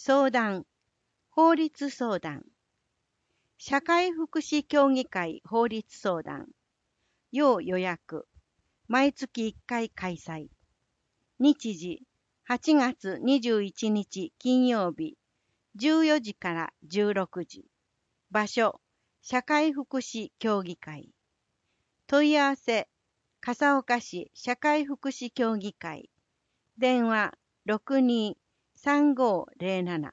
相談、法律相談。社会福祉協議会法律相談。要予約。毎月1回開催。日時、8月21日金曜日、14時から16時。場所、社会福祉協議会。問い合わせ、笠岡市社会福祉協議会。電話62-3507。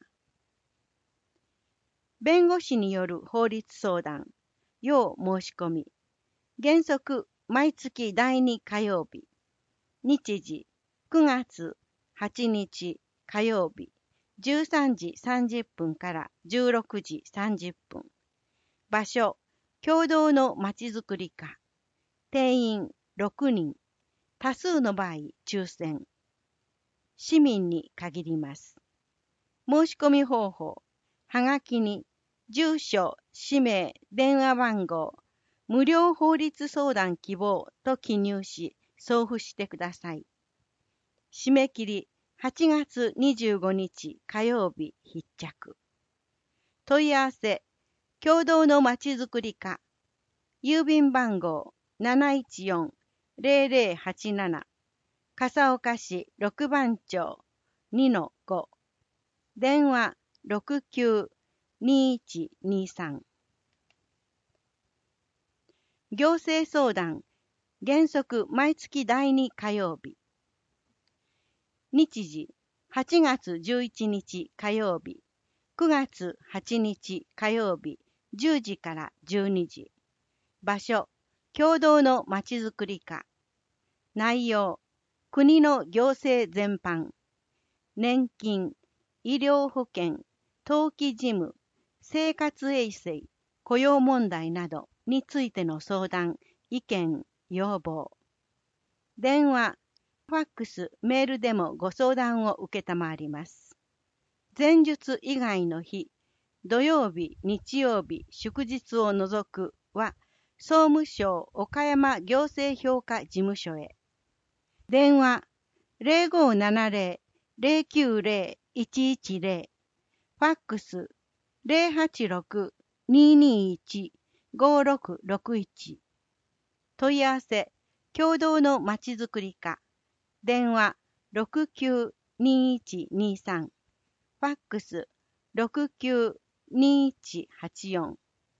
弁護士による法律相談、要申し込み。原則、毎月第2火曜日。日時、9月8日火曜日、13時30分から16時30分。場所、共同のまちづくり課。定員6人。多数の場合、抽選。市民に限ります。申し込み方法。はがきに、住所、氏名、電話番号、無料法律相談希望と記入し、送付してください。締め切り、8月25日火曜日必着。問い合わせ、共同のまちづくり課。郵便番号 714-0087。笠岡市6番町 2-5。電話692123。行政相談、原則毎月第2火曜日。日時、8月11日火曜日、9月8日火曜日、10時から12時。場所、共同のまちづくり課。内容、国の行政全般。年金、医療保険、登記事務、生活衛生、雇用問題などについての相談、意見、要望。電話、ファックス、メールでもご相談を受けたまわります。前述以外の日、土曜日、日曜日、祝日を除くは、総務省岡山行政評価事務所へ。電話、0570-090-110。ファックス、086-221-5661。問い合わせ、共同のまちづくり課。電話、692123。ファックス、692184。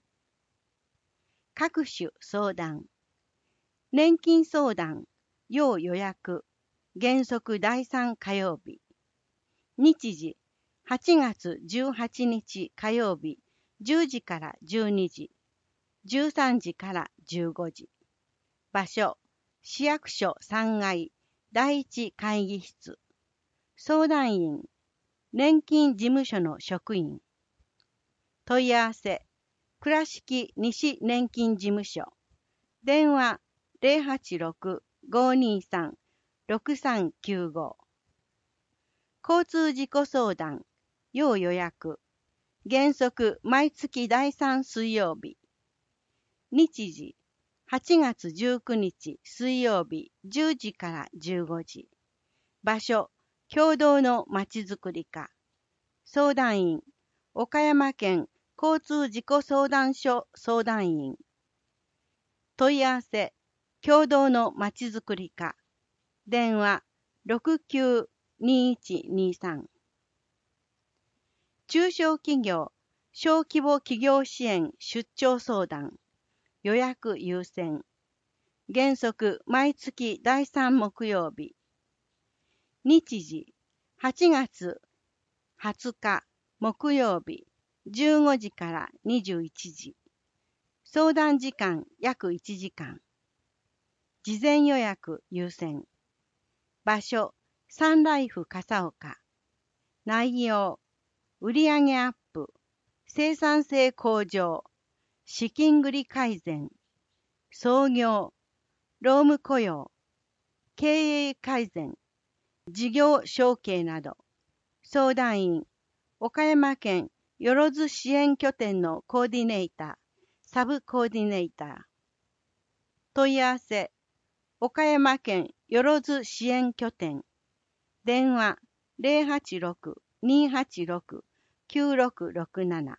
各種相談。年金相談、要予約。原則第3火曜日。日時、8月18日火曜日、10時から12時、13時から15時。場所、市役所3階、第1会議室。相談員、年金事務所の職員。問い合わせ、倉敷西年金事務所。電話、086-523-6395。交通事故相談、要予約。原則毎月第3水曜日。日時、8月19日水曜日10時から15時。場所、共同のまちづくり課。相談員、岡山県交通事故相談所相談員。問い合わせ、共同のまちづくり課。電話、692123。中小企業、小規模企業支援出張相談。予約優先。原則毎月第3木曜日。日時、8月20日木曜日、15時から21時。相談時間約1時間。事前予約優先。場所、サンライフ笠岡。内容、売上アップ、生産性向上、資金繰り改善、創業、労務雇用、経営改善、事業承継など。相談員、岡山県よろず支援拠点のコーディネーター、サブコーディネーター。問い合わせ、岡山県よろず支援拠点。電話 286-9667。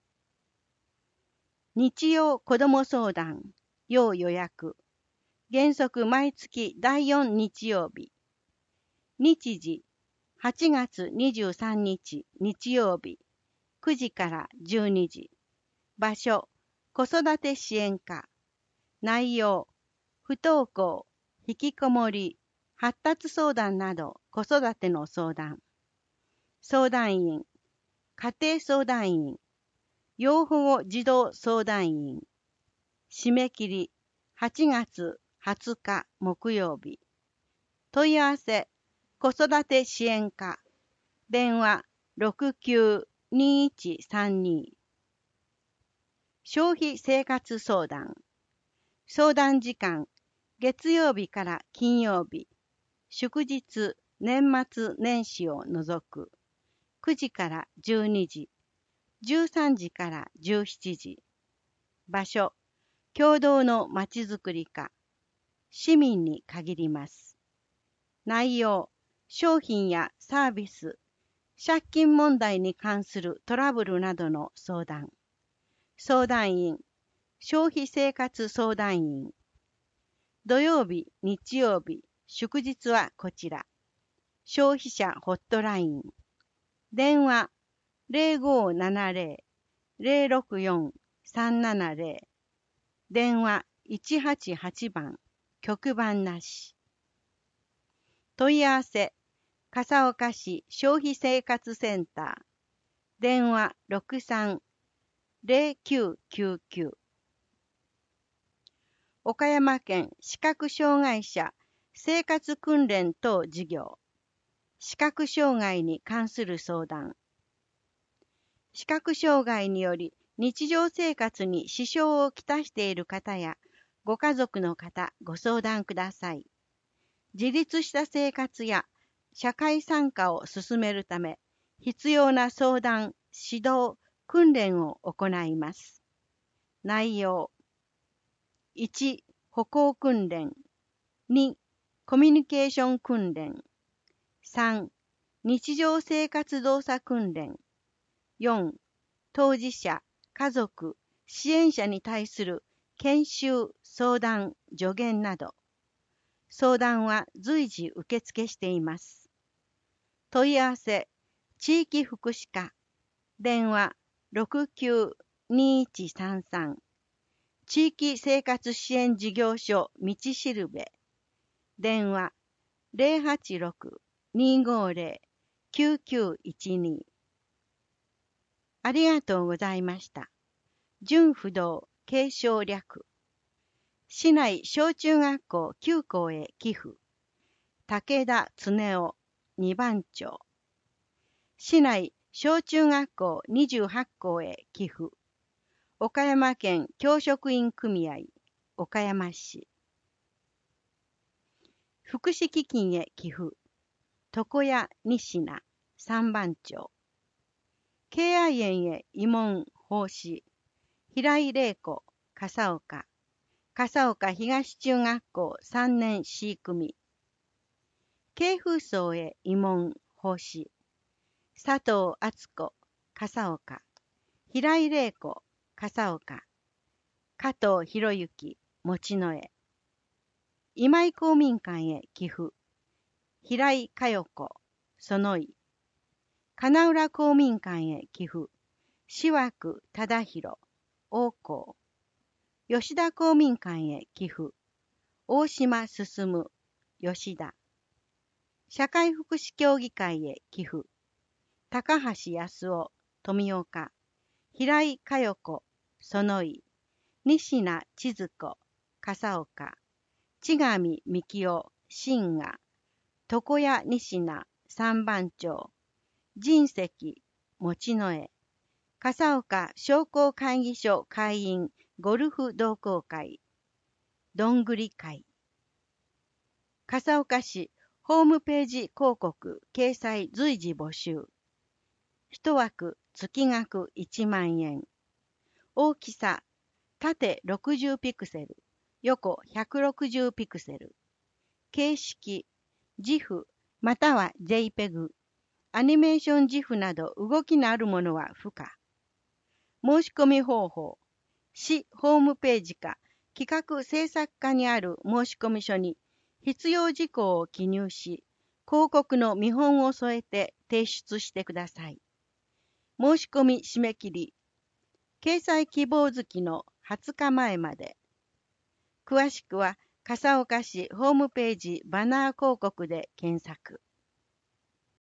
日曜子ども相談、要予約。原則毎月第4日曜日。日時、8月23日日曜日、9時から12時。場所、子育て支援課。内容、不登校、引きこもり、発達相談など子育ての相談。相談員、家庭相談員、要保護児童相談員。締め切り、8月20日木曜日。問い合わせ、子育て支援課。電話、69-2132。消費生活相談。相談時間、月曜日から金曜日。祝日、年末年始を除く。9時から12時。13時から17時。場所、共同のまちづくり課。市民に限ります。内容、商品やサービス、借金問題に関するトラブルなどの相談。相談員、消費生活相談員。土曜日、日曜日、祝日はこちら。消費者ホットライン。電話、0570-064-370。電話、188番、局番なし。問い合わせ、笠岡市消費生活センター。電話63-0999。岡山県視覚障害者生活訓練等事業。視覚障害に関する相談。視覚障害により日常生活に支障をきたしている方やご家族の方、ご相談ください。自立した生活や社会参加を進めるため、必要な相談、指導、訓練を行います。内容。1、歩行訓練。2、コミュニケーション訓練。3、日常生活動作訓練。4、当事者、家族、支援者に対する研修、相談、助言など。相談は随時受付しています。問い合わせ、地域福祉課。電話69-2133。地域生活支援事業所道しるべ。電話086-250-9912。ありがとうございました。純不動継承略。市内小中学校9校へ寄付。武田恒夫2番長。市内小中学校28校へ寄付。岡山県教職員組合岡山市。福祉基金へ寄付。床屋西名3番町。敬愛園へ慰問奉仕。平井玲子笠岡。笠岡東中学校3年 C 組。慶風荘へ慰問奉仕。佐藤敦子笠岡。平井玲子笠岡。加藤博之持野へ。今井公民館へ寄付。平井佳代子園井。金浦公民館へ寄付。志枠忠弘大港。吉田公民館へ寄付。大島進吉田。社会福祉協議会へ寄付。高橋康夫富岡。平井佳代子園井。西名千鶴子笠岡。千上幹夫新賀。床屋西名三番町。神石持野へ。笠岡商工会議所会員ゴルフ同好会。どんぐり会。笠岡市ホームページ広告掲載随時募集。一枠月額1万円。大きさ縦60ピクセル、横160ピクセル。形式、GIF または JPEG。 アニメーション自負など動きのあるものは不可。申し込み方法。市ホームページか企画制作課にある申込書に必要事項を記入し、広告の見本を添えて提出してください。申し込み締め切り。掲載希望月の20日前まで。詳しくは笠岡市ホームページバナー広告で検索。